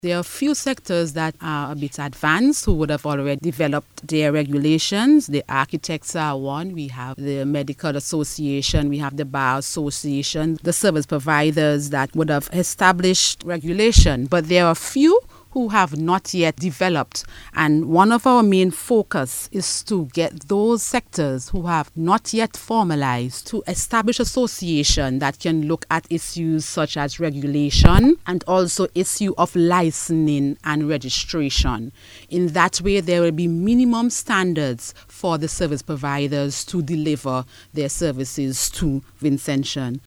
There are a few sectors that are a bit advanced who would have already developed their regulations. The architects are one. We have the Medical Association. We have the Bar Association. The service providers that would have established regulation. But there are a few who have not yet developed. And one of our main focus is to get those sectors who have not yet formalized to establish association that can look at issues such as regulation and also issue of licensing and registration. In that way, there will be minimum standards for the service providers to deliver their services to Vincentian.